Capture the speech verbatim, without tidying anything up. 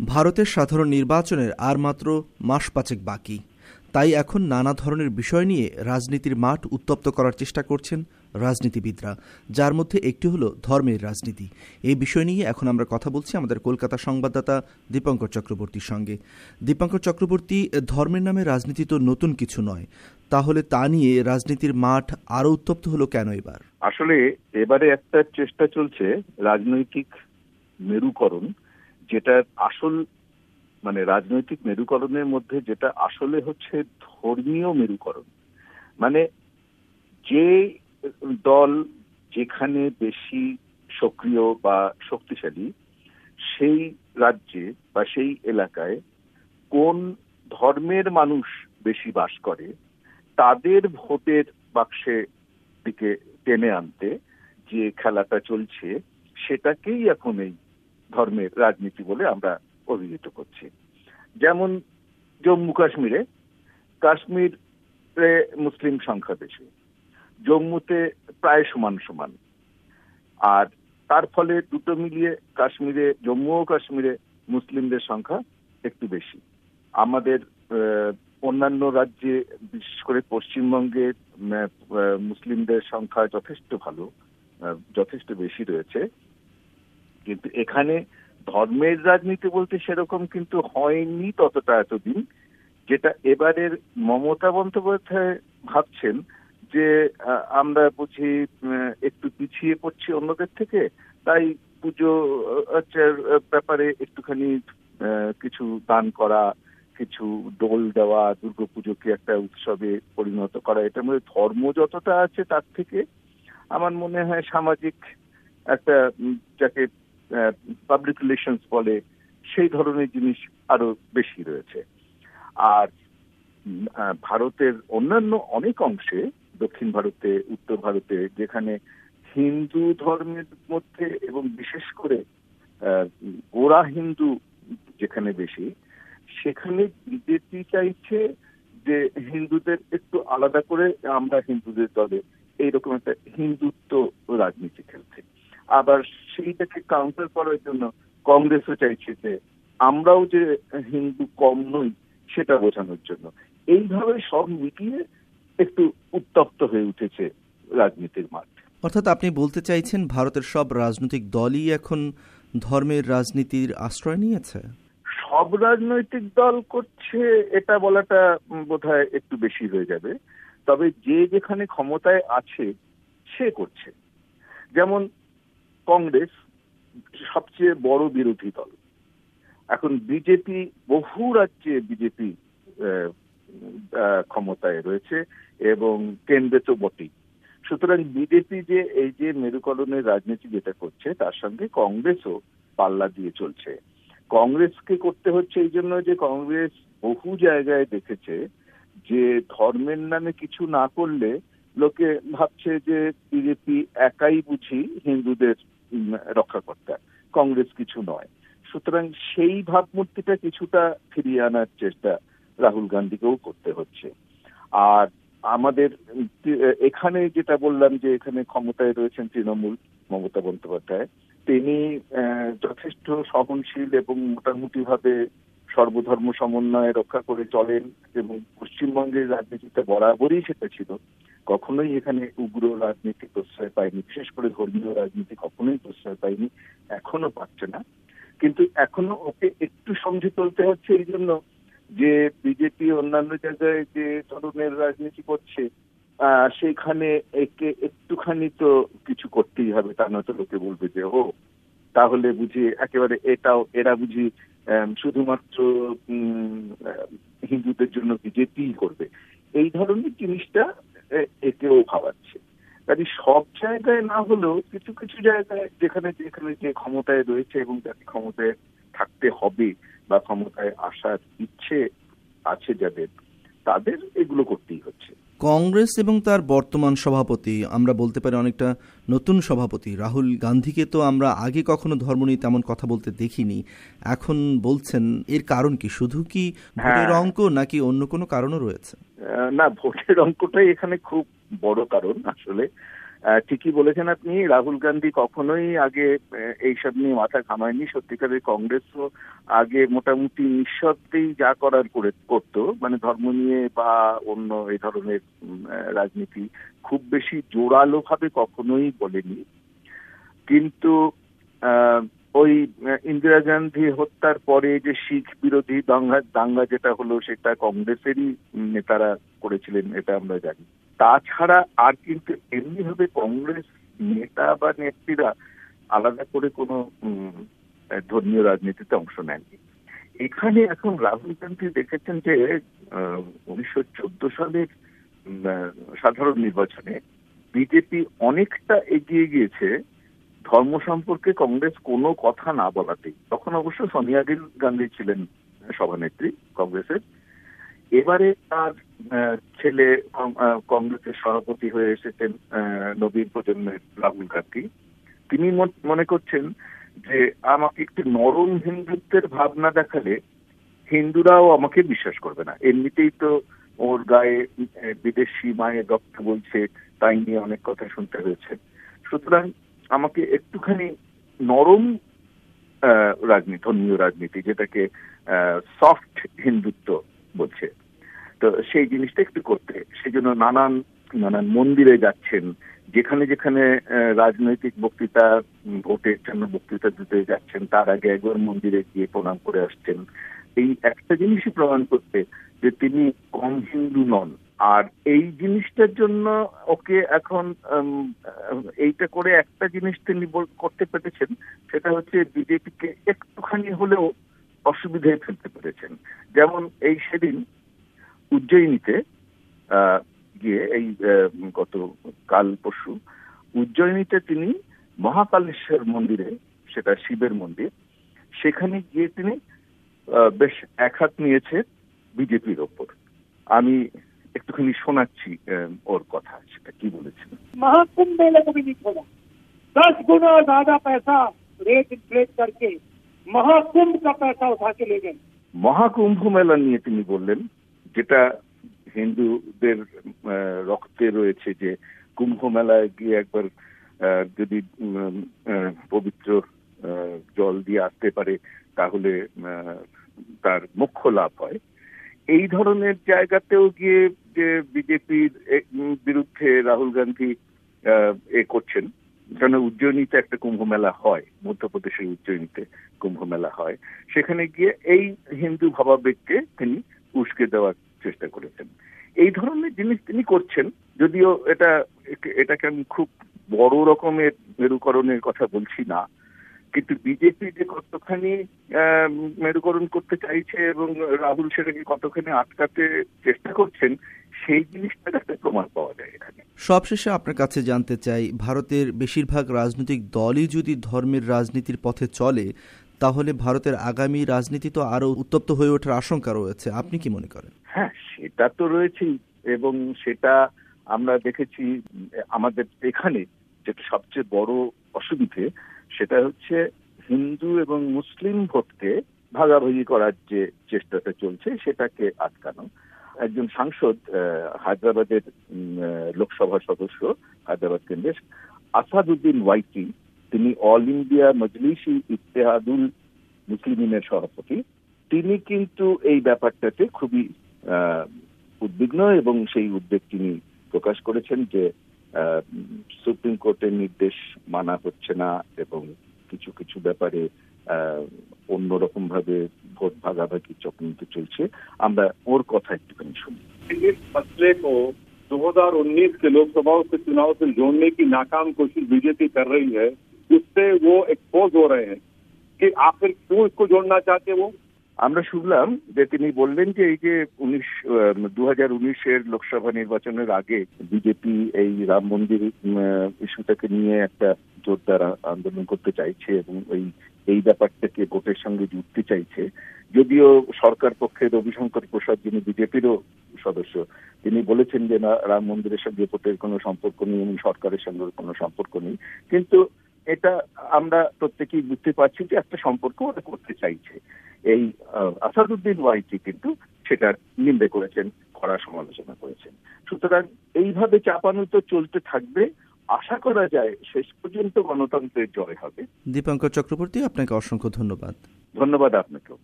ভারতের সাধারণ নির্বাচনের আর মাত্র মাস পাঁচেক বাকি, তাই এখন নানা ধরনের বিষয় নিয়ে রাজনীতির মাঠ উত্তপ্ত করার চেষ্টা করছেন রাজনীতিবিদরা, যার মধ্যে একটি হলো ধর্মের রাজনীতি। এই বিষয় নিয়ে এখন আমরা কথা বলছি আমাদের কলকাতা সংবাদদাতা দীপঙ্কর চক্রবর্তীর সঙ্গে। দীপঙ্কর চক্রবর্তী, ধর্মের নামে রাজনীতি তো নতুন কিছু নয়, তাহলে তা নিয়ে রাজনীতির মাঠ আরো উত্তপ্ত হলো কেন এবার? আসলে এবারে একটা চেষ্টা চলছে রাজনৈতিক মেরুকরণ, যেটা আসল মানে রাজনৈতিক মেরুকরণের মধ্যে যেটা আসলে হচ্ছে ধর্মীয় মেরুকরণ। মানে যে দল যেখানে বেশি সক্রিয় বা শক্তিশালী, সেই রাজ্যে বা সেই এলাকায় কোন ধর্মের মানুষ বেশি বাস করে তাদের ভোটের বাক্সে দিকে টেনে আনতে যে খেলাটা চলছে, সেটাকেই এখন এই ধর্মের রাজনীতি বলে আমরা অভিহিত করছি। যেমন জম্মু কাশ্মীরে কাশ্মীরে মুসলিম সংখ্যা বেশি, জম্মুতে প্রায় সমান সমান, আর তার ফলে দুটো মিলিয়ে কাশ্মীরে, জম্মু ও কাশ্মীরে মুসলিমদের সংখ্যা একটু বেশি। আমাদের অন্যান্য রাজ্যে, বিশেষ করে পশ্চিমবঙ্গে মুসলিমদের সংখ্যা যথেষ্ট ভালো, যথেষ্ট বেশি রয়েছে। কিন্তু এখানে ধর্মের রাজনীতি বলতে সেরকম কিন্তু হয়নি ততটা এতদিন, যেটা এবারের মমতা বন্দ্যোপাধ্যায় ভাবছেন যে আমরা বুঝি একটু পিছিয়ে পড়ছি অন্যদের থেকে, তাই পুজো ব্যাপারে একটুখানি কিছু দান করা, কিছু ডোল দেওয়া, দুর্গাপুজোকে একটা উৎসবে পরিণত করা, এটার মধ্যে ধর্ম যতটা আছে তার থেকে আমার মনে হয় সামাজিক একটা, যাকে পাবলিক রিলেশনস বলে, সেই ধরনের জিনিস আরো বেশি রয়েছে। আর ভারতের অন্যান্য অনেক অংশে, দক্ষিণ ভারতে, উত্তর ভারতে, যেখানে হিন্দু ধর্মের মধ্যে এবং বিশেষ করে গোড়া হিন্দু যেখানে বেশি, সেখানে বিজেপি চাইছে যে হিন্দুদের একটু আলাদা করে আমরা হিন্দুদের দলে এইরকম একটা হিন্দুত্ব রাজনীতি খেলতে। আবার সেইটাকে কাউন্টার করার জন্য কংগ্রেসও চাইছে যে আমরাও যে হিন্দু কম নই সেটা বোঝানোর জন্য। এইভাবে সব মিলিয়ে একটু উত্তপ্ত হয়ে উঠেছে রাজনীতির মাঠ। অর্থাৎ আপনি বলতে চাইছেন ভারতের সব রাজনৈতিক দলই এখন ধর্মের রাজনীতির আশ্রয় নিয়েছে? সব রাজনৈতিক দল করছে এটা বলাটা বোধহয় একটু বেশি হয়ে যাবে, তবে যে যেখানে ক্ষমতায় আছে সে করছে। যেমন কংগ্রেস সবচেয়ে বড় বিরোধী দল, এখন বিজেপি, বহু রাজ্যে বিজেপি ক্ষমতায় রয়েছে এবং কেন্দ্রে তো বটেই। সুতরাং বিজেপি যে এই যে মেরুকরণের রাজনীতি যেটা করছে, তার সঙ্গে কংগ্রেসও পাল্লা দিয়ে চলছে। কংগ্রেসকে করতে হচ্ছে এই জন্য যে কংগ্রেস বহু জায়গায় দেখেছে যে ধর্মের নামে কিছু না করলে লোকে ভাবছে যে বিজেপি একাই বুঝি হিন্দুদের রক্ষাকর্তা, কংগ্রেস কিছু নয়। সুতরাং সেই ভাবমূর্তিটা কিছুটা ফিরিয়ে আনার চেষ্টা রাহুল গান্ধীকেও করতে হচ্ছে। আর আমাদের এখানে যেটা বললাম যে এখানে ক্ষমতায় রয়েছেন তৃণমূল, মমতা বন্দ্যোপাধ্যায়, তিনি যথেষ্ট সহনশীল এবং মোটামুটি ভাবে সর্বধর্ম সমন্বয় রক্ষা করে চলেন এবং পশ্চিমবঙ্গের রাজনীতিতে বরাবরই সেটা ছিল। কখনোই এখানে উগ্র রাজনীতি প্রশ্রয় পায়নি, বিশেষ করে ধর্মীয় রাজনীতি কখনোই প্রশ্রয় পায়নি, এখনো পাচ্ছে না। কিন্তু এখনো ওকে একটু সমঝে চলতে হচ্ছে এই জন্য যে বিজেপি অন্যান্য জায়গায় যে ধরনের রাজনীতি করছে সেখানে একে একটুখানি তো কিছু করতেই হবে, তা নয়তো লোকে বলবে যে ও তাহলে বুঝি একেবারে এটাও এরা বুঝি শুধুমাত্র হিন্দুদের জন্য বিজেপি করবে, এই ধরনের জিনিসটা একেও ভাবাচ্ছে। কাজে সব জায়গায় না হলেও কিছু কিছু জায়গায় যেখানে যেখানে যে ক্ষমতায় রয়েছে এবং যাকে ক্ষমতায় থাকতে হবে বা ক্ষমতায় আসার ইচ্ছে আছে যাদের, তাদের এগুলো করতেই হচ্ছে। কংগ্রেস এবং তার বর্তমান সভাপতি, আমরা বলতে পারি অনেকটা নতুন সভাপতি রাহুল গান্ধীকে তো আমরা আগে কখনো ধর্ম নিয়ে তেমন কথা বলতে দেখিনি, এখন বলছেন, এর কারণ কি? শুধু কি ভোটের অঙ্ক নাকি অন্য কোনো কারণও রয়েছে? না, ভোটের অঙ্কটাই এখানে খুব বড় কারণ। আসলে ঠিকই বলেছেন আপনি, রাহুল গান্ধী কখনোই আগে এইসব নিয়ে মাথা ঘামায়নি। সত্যিকারের কংগ্রেসও আগে মোটামুটি নিঃশব্দেই যা করার করে করতো, মানে ধর্ম নিয়ে বা অন্য এই ধরনের রাজনীতি খুব বেশি জোরালো ভাবে কখনোই বলেনি। কিন্তু ওই ইন্দিরা গান্ধী হত্যার পরে যে শিখ বিরোধী দাঙ্গা দাঙ্গা যেটা হলো সেটা কংগ্রেসেরই নেতারা করেছিলেন, এটা আমরা জানি। তাছাড়া আর কিন্তু এমনি ভাবে কংগ্রেস নেতা বা নেত্রীরা আলাদা করে কোনো ধর্মীয় রাজনীতিতে অংশ নেননি। এখানে এখন রাহুল গান্ধী দেখেছেন যে উনিশশো চোদ্দ সালের সাধারণ নির্বাচনে বিজেপি অনেকটা এগিয়ে গিয়েছে ধর্ম সম্পর্কে কংগ্রেস কোনো কথা না বলাতেই। তখন অবশ্য সোনিয়া গান্ধী ছিলেন সভানেত্রী কংগ্রেসের। এবারে তার ছেলে কংগ্রেসের সভাপতি হয়ে এসেছেন নবীন প্রজন্মের রাহুল গান্ধী। তিনি মনে করছেন যে আমাকে একটু নরম হিন্দুত্বের ভাবনা দেখালে হিন্দুরাও আমাকে বিশ্বাস করবে না। এমনিতেই তো ওর গায়ে বিদেশি মায়ের রক্ত বলছে, তাই নিয়ে অনেক কথা শুনতে হয়েছে। সুতরাং আমাকে একটুখানি নরম রাজনীতি, ধর্মীয় রাজনীতি, যেটাকে সফট হিন্দুত্ব বলছে, তো সেই জিনিসটা একটু করতে, সেই জন্য নানান নানান মন্দিরে যাচ্ছেন, যেখানে যেখানে রাজনৈতিক বক্তৃতা, ভোটের জন্য বক্তৃতা দিতে যাচ্ছেন তার আগে একবার মন্দিরে গিয়ে প্রণাম করে আসছেন। এই একটা জিনিসই প্রমাণ করতে যে তিনি কম হিন্দু নন। আর এই জিনিসটার জন্য ওকে এখন এইটা করে একটা জিনিস তিনি করতে পেরেছেন, সেটা হচ্ছে বিজেপিকে একটুখানি হলেও অসুবিধায় ফেলতে পেরেছেন। যেমন এই সেদিন উজ্জয়িনীতে গিয়ে, এই গত কাল পরশু উজ্জয়িনীতে তিনি মহাকালেশ্বর মন্দিরে, সেটা শিবের মন্দির, সেখানে গিয়ে তিনি বেশ এক হাত নিয়েছে বিজেপির ওপর। আমি একটুখানি শোনাচ্ছি ওর কথা, সেটা কি বলেছেন। महाकुंभ मेले को भी नहीं छोड़ा, दस गुना ज्यादा पैसा रेट इन्फ्लेट करके महाकुंभ का पैसा उठा के ले गए। মহাকুম্ভ মেলা নিয়ে তিনি বললেন, যেটা হিন্দুদের রক্তে রয়েছে, যে কুম্ভ মেলায় গিয়ে একবার যদি পবিত্র জল দিয়ে আসতে পারে তাহলে তার মোক্ষ লাভ হয়। এই ধরনের জায়গাতেও গিয়ে যে বিজেপির বিরুদ্ধে রাহুল গান্ধী এ করছেন, কারণ উজ্জয়িনীতে একটা কুম্ভ মেলা হয়, মধ্যপ্রদেশের উজ্জয়িনীতে কুম্ভ মেলা হয়, সেখানে গিয়ে এই হিন্দু ভাবাবেগকে তিনি উস্কে দেওয়ার চেষ্টা করেছেন। এই ধরনের জিনিস তিনি করছেন, যদিও এটা এটাকে আমি খুব বড় রকমের মেরুকরণের কথা বলছি না, কিন্তু বিজেপি যে কতখানি মেরুকরণ করতে চাইছে এবং রাহুল সেটাকে কতখানি আটকাতে চেষ্টা করছেন, সেই জিনিসটার একটা প্রমাণ পাওয়া যায় এখানে। সবশেষে আপনার কাছে জানতে চাই, ভারতের বেশিরভাগ রাজনৈতিক দলই যদি ধর্মের রাজনীতির পথে চলে, তাহলে ভারতের আগামী রাজনীতি তো আরো উত্তপ্ত হয়ে ওঠার আশঙ্কা রয়েছে। আপনি কি মনে করেন? হ্যাঁ, সেটা তো রয়েছেই, এবং সেটা আমরা দেখেছি আমাদের এখানে। যেটা সবচেয়ে বড় অসুবিধে সেটা হচ্ছে হিন্দু এবং মুসলিম ভোটকে ভাগাভাগি করার যে চেষ্টাটা চলছে সেটাকে আটকানো। একজন সাংসদ, হায়দ্রাবাদের লোকসভা সদস্য, হায়দ্রাবাদ কেন্দ্রের আসাদুদ্দিন ওয়াইটি, তিনি অল ইন্ডিয়া মজলিসি ইত্তেহাদুল মুসলিমিনের সভাপতি। তিনি কিন্তু এই ব্যাপারটাতে খুবই উদ্বিগ্ন এবং সেই উদ্বেগ তিনি প্রকাশ করেছেন যে সুপ্রিম কোর্টের নির্দেশ মানা হচ্ছে না এবং কিছু কিছু ব্যাপারে অন্যরকম ভাবে ভোট ভাগাভাগি চক্রান্ত চলছে। আমরা ওর কথা একটুখানি শুনি। इस मसले को दो हज़ार उन्नीस के लोकसभा के चुनाव से जोड़ने की नाकाम कोशिश बीजेपी कर रही है, उससे वो एक्सपोज हो रहे हैं कि आखिर क्यों इसको जोड़ना चाहते वो। আমরা শুনলাম যে তিনি বললেন যে এই যে উনিশ দু হাজার উনিশের লোকসভা নির্বাচনের আগে বিজেপি এই রাম মন্দির ইস্যুটাকে নিয়ে একটা জোরদার আন্দোলন করতে চাইছে এবং এই এই ব্যাপারটাকে ভোটের সঙ্গে যুক্তি চাইছে। যদিও সরকার পক্ষে রবিশঙ্কর প্রসাদ, যিনি বিজেপিরও সদস্য, তিনি বলেছেন যে না, রাম মন্দিরের সঙ্গে ভোটের কোনো সম্পর্ক নেই এবং সরকারের সঙ্গে কোনো সম্পর্ক নেই। কিন্তু এটা আমরা প্রত্যেকেই বুঝতে পারছি যে একটা সম্পর্ক ওরা করতে চাইছে। এই আসাদুদ্দিন ওয়াইটি কিন্তু সেটা নিন্দে করেছেন, কড়া সমালোচনা করেছেন। সুতরাং এইভাবে চাপানো তো চলতে থাকবে। আশা করা যায় শেষ পর্যন্ত গণতন্ত্রের জয় হবে। দীপঙ্কর চক্রবর্তী, আপনাকে অসংখ্য ধন্যবাদ। ধন্যবাদ আপনাকেও।